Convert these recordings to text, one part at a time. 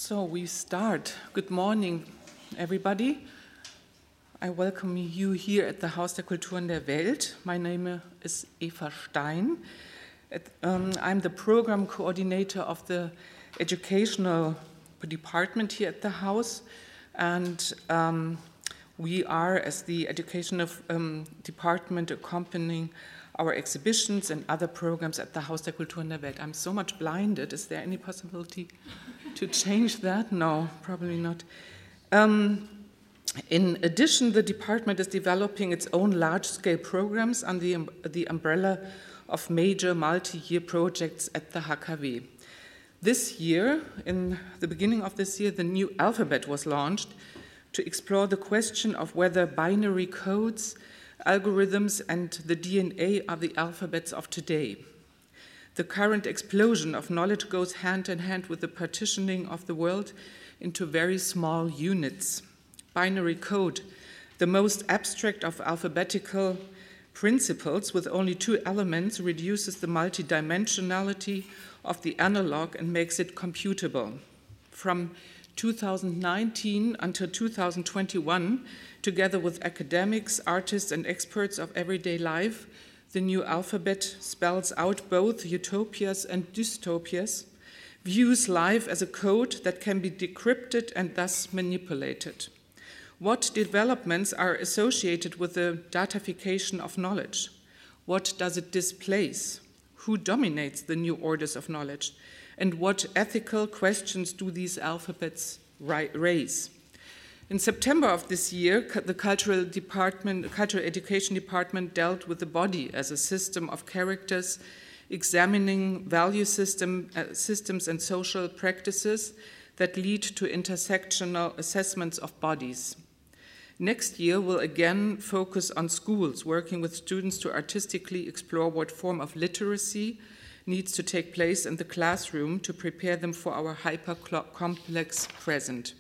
So we start. Good morning, everybody. I welcome you here at the Haus der Kulturen der Welt. My name is Eva Stein. I'm the program coordinator of the educational department here at the House, and we are, as the educational department, accompanying our exhibitions and other programs at the Haus der Kulturen der Welt. I'm so much blinded. Is there any possibility to change that? No, probably not. In addition, the department is developing its own large-scale programs under the umbrella of major multi-year projects at the HKW. This year, in the beginning of this year, the new alphabet was launched to explore the question of whether binary codes, algorithms, and the DNA are the alphabets of today. The current explosion of knowledge goes hand in hand with the partitioning of the world into very small units. Binary code, the most abstract of alphabetical principles with only two elements, reduces the multidimensionality of the analog and makes it computable. From 2019 until 2021, together with academics, artists, and experts of everyday life, the new alphabet spells out both utopias and dystopias, views life as a code that can be decrypted and thus manipulated. What developments are associated with the datafication of knowledge? What does it displace? Who dominates the new orders of knowledge? And what ethical questions do these alphabets raise? In September of this year, the Cultural Education Department dealt with the body as a system of characters, examining value systems and social practices that lead to intersectional assessments of bodies. Next year, we'll again focus on schools, working with students to artistically explore what form of literacy needs to take place in the classroom to prepare them for our hyper-complex present.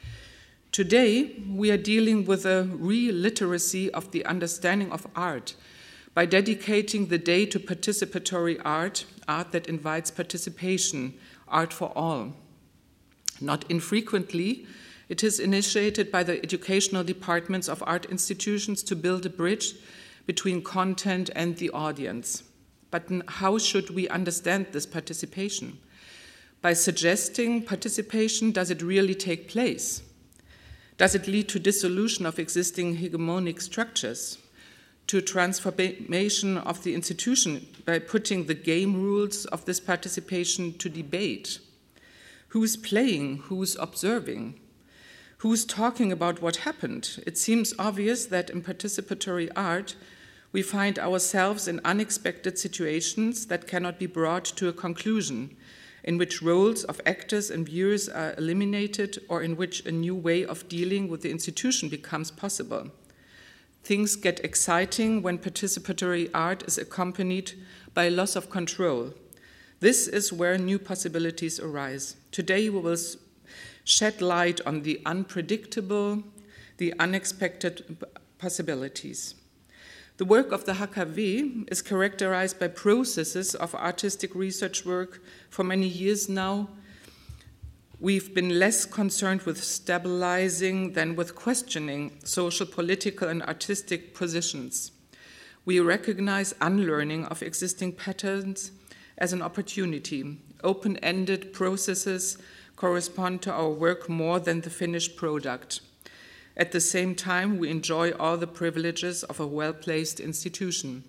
Today, we are dealing with a re-literacy of the understanding of art by dedicating the day to participatory art, art that invites participation, art for all. Not infrequently, it is initiated by the educational departments of art institutions to build a bridge between content and the audience. But how should we understand this participation? By suggesting participation, does it really take place? Does it lead to dissolution of existing hegemonic structures, to transformation of the institution by putting the game rules of this participation to debate? Who's playing? Who's observing? Who's talking about what happened? It seems obvious that in participatory art, we find ourselves in unexpected situations that cannot be brought to a conclusion, in which roles of actors and viewers are eliminated, or in which a new way of dealing with the institution becomes possible. Things get exciting when participatory art is accompanied by a loss of control. This is where new possibilities arise. Today we will shed light on the unpredictable, the unexpected possibilities. The work of the HKW is characterized by processes of artistic research work for many years now. We've been less concerned with stabilizing than with questioning social, political, and artistic positions. We recognize unlearning of existing patterns as an opportunity. Open-ended processes correspond to our work more than the finished product. At the same time, we enjoy all the privileges of a well-placed institution.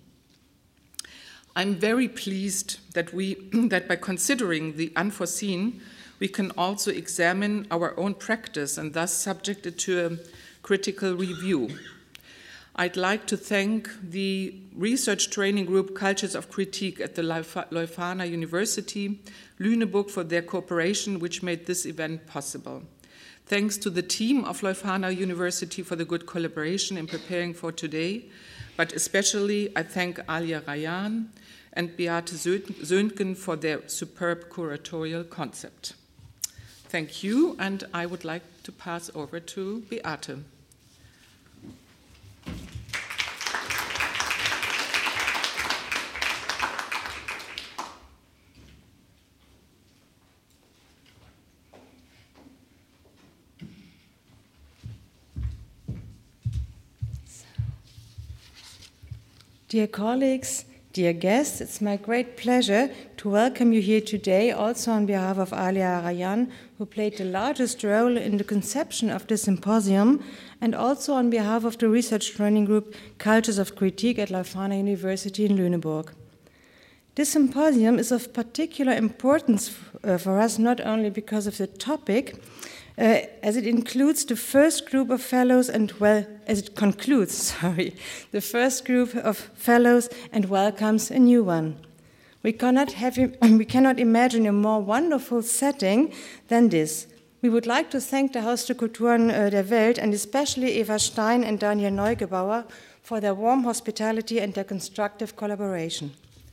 I'm very pleased that by considering the unforeseen, we can also examine our own practice and thus subject it to a critical review. I'd like to thank the research training group Cultures of Critique at the Leuphana University, Lüneburg, for their cooperation, which made this event possible. Thanks to the team of Leuphana University for the good collaboration in preparing for today, but especially I thank Alia Rayan and Beate Söntgen for their superb curatorial concept. Thank you, and I would like to pass over to Beate. Dear colleagues, dear guests, it's my great pleasure to welcome you here today, also on behalf of Alia Arayan, who played the largest role in the conception of this symposium, and also on behalf of the research training group Cultures of Critique at Leuphana University in Lüneburg. This symposium is of particular importance for us, not only because of the topic, as it includes the first group of fellows and as it concludes, the first group of fellows and welcomes a new one. We cannot imagine a more wonderful setting than this. We would like to thank the Haus der Kulturen der Welt and especially Eva Stein and Daniel Neugebauer for their warm hospitality and their constructive collaboration.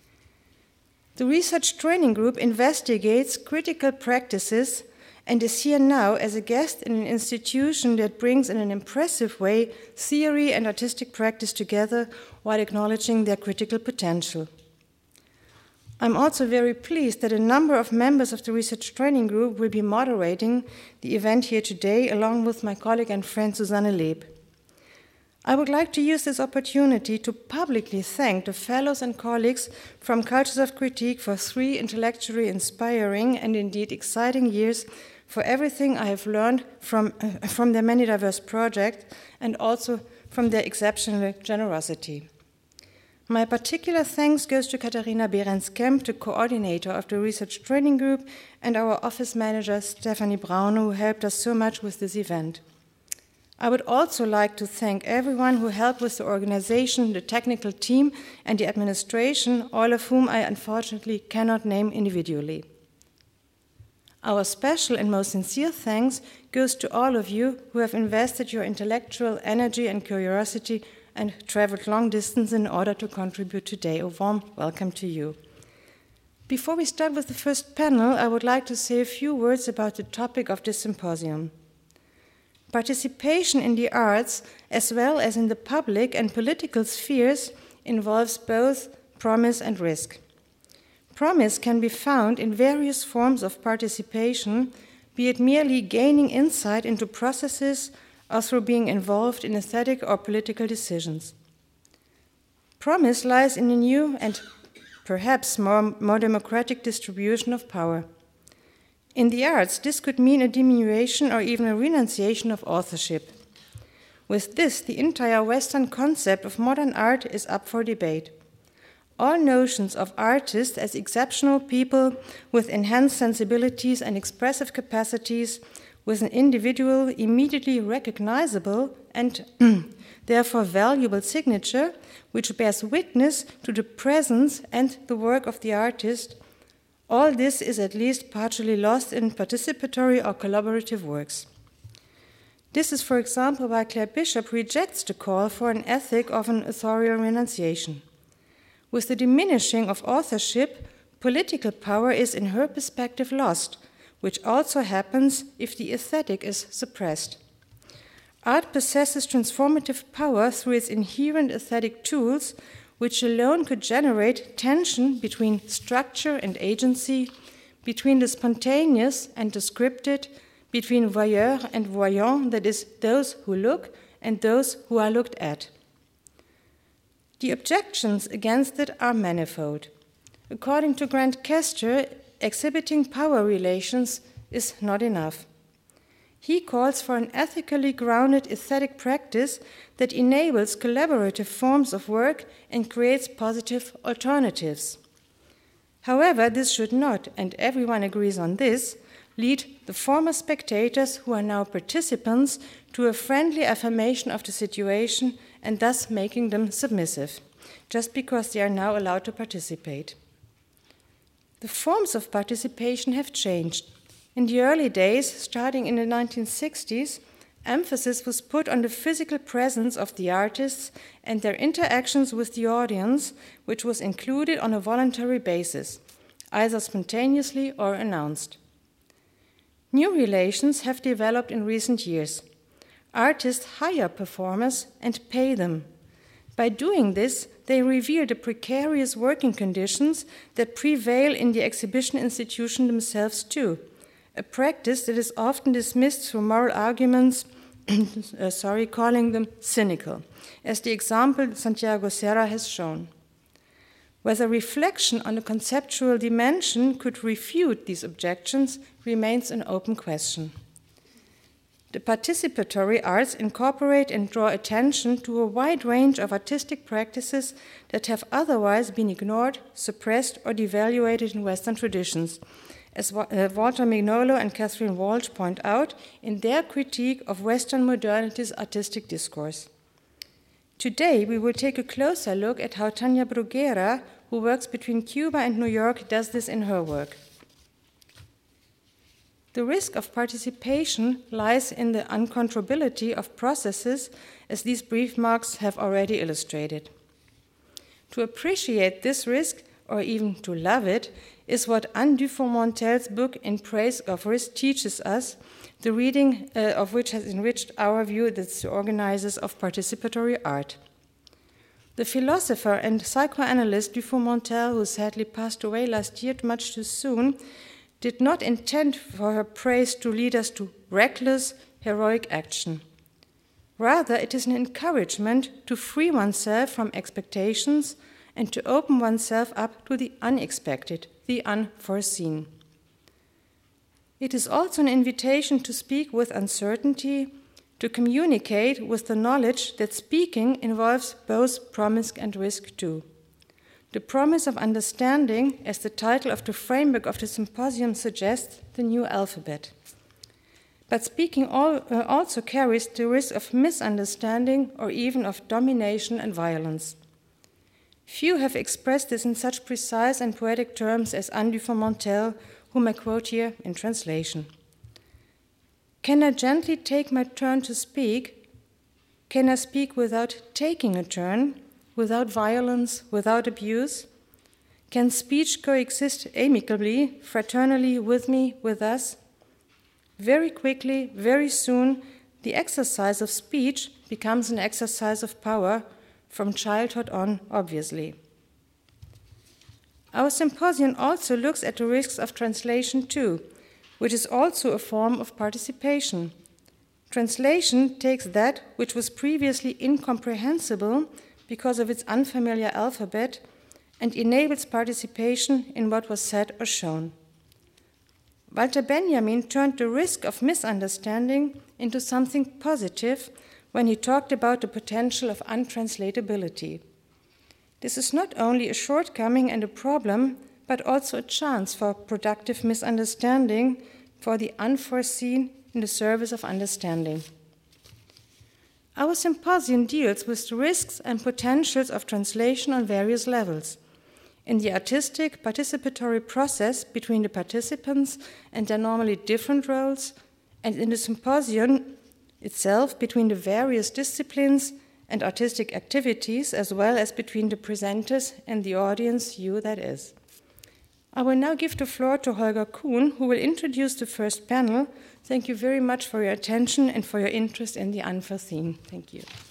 The research training group investigates critical practices and is here now as a guest in an institution that brings in an impressive way theory and artistic practice together while acknowledging their critical potential. I'm also very pleased that a number of members of the research training group will be moderating the event here today, along with my colleague and friend Susanne Leb. I would like to use this opportunity to publicly thank the fellows and colleagues from Cultures of Critique for 3 intellectually inspiring and indeed exciting years, for everything I have learned from their many diverse projects and also from their exceptional generosity. My particular thanks goes to Katharina Behrens-Kemp, the coordinator of the research training group, and our office manager, Stephanie Braun, who helped us so much with this event. I would also like to thank everyone who helped with the organization, the technical team, and the administration, all of whom I unfortunately cannot name individually. Our special and most sincere thanks goes to all of you who have invested your intellectual energy and curiosity and traveled long distance in order to contribute today. A warm welcome to you. Before we start with the first panel, I would like to say a few words about the topic of this symposium. Participation in the arts, as well as in the public and political spheres, involves both promise and risk. Promise can be found in various forms of participation, be it merely gaining insight into processes or through being involved in aesthetic or political decisions. Promise lies in a new and perhaps more democratic distribution of power. In the arts, this could mean a diminution or even a renunciation of authorship. With this, the entire Western concept of modern art is up for debate. All notions of artists as exceptional people with enhanced sensibilities and expressive capacities, with an individual immediately recognizable and therefore valuable signature, which bears witness to the presence and the work of the artist, all this is at least partially lost in participatory or collaborative works. This is, for example, why Claire Bishop rejects the call for an ethic of an authorial renunciation. With the diminishing of authorship, political power is, in her perspective, lost, which also happens if the aesthetic is suppressed. Art possesses transformative power through its inherent aesthetic tools, which alone could generate tension between structure and agency, between the spontaneous and the scripted, between voyeur and voyant, that is, those who look and those who are looked at. The objections against it are manifold. According to Grant Castor, exhibiting power relations is not enough. He calls for an ethically grounded aesthetic practice that enables collaborative forms of work and creates positive alternatives. However, this should not, and everyone agrees on this, lead the former spectators who are now participants to a friendly affirmation of the situation and thus making them submissive, just because they are now allowed to participate. The forms of participation have changed. In the early days, starting in the 1960s, emphasis was put on the physical presence of the artists and their interactions with the audience, which was included on a voluntary basis, either spontaneously or announced. New relations have developed in recent years. Artists hire performers and pay them. By doing this, they reveal the precarious working conditions that prevail in the exhibition institution themselves too, a practice that is often dismissed through moral arguments calling them cynical, as the example Santiago Serra has shown. Whether reflection on a conceptual dimension could refute these objections remains an open question. The participatory arts incorporate and draw attention to a wide range of artistic practices that have otherwise been ignored, suppressed, or devaluated in Western traditions, as Walter Mignolo and Catherine Walsh point out in their critique of Western modernity's artistic discourse. Today, we will take a closer look at how Tania Bruguera, who works between Cuba and New York, does this in her work. The risk of participation lies in the uncontrollability of processes, as these brief marks have already illustrated. To appreciate this risk, or even to love it, is what Anne Dufourmontel's book In Praise of Risk teaches us, the reading of which has enriched our view as the organizers of participatory art. The philosopher and psychoanalyst Dufourmontel, who sadly passed away last year much too soon, did not intend for her praise to lead us to reckless, heroic action. Rather, it is an encouragement to free oneself from expectations and to open oneself up to the unexpected, the unforeseen. It is also an invitation to speak with uncertainty, to communicate with the knowledge that speaking involves both promise and risk too. The promise of understanding, as the title of the framework of the symposium suggests, the new alphabet. But speaking also carries the risk of misunderstanding or even of domination and violence. Few have expressed this in such precise and poetic terms as Anne Dufourmontel, whom I quote here in translation. Can I gently take my turn to speak? Can I speak without taking a turn, without violence, without abuse? Can speech coexist amicably, fraternally with me, with us? Very quickly, very soon, the exercise of speech becomes an exercise of power, from childhood on, obviously. Our symposium also looks at the risks of translation too, which is also a form of participation. Translation takes that which was previously incomprehensible because of its unfamiliar alphabet and enables participation in what was said or shown. Walter Benjamin turned the risk of misunderstanding into something positive when he talked about the potential of untranslatability. This is not only a shortcoming and a problem, but also a chance for productive misunderstanding, for the unforeseen in the service of understanding. Our symposium deals with the risks and potentials of translation on various levels. In the artistic participatory process between the participants and their normally different roles, and in the symposium itself between the various disciplines and artistic activities, as well as between the presenters and the audience, you that is. I will now give the floor to Holger Kuhn, who will introduce the first panel. Thank you very much for your attention and for your interest in the unforeseen. Thank you.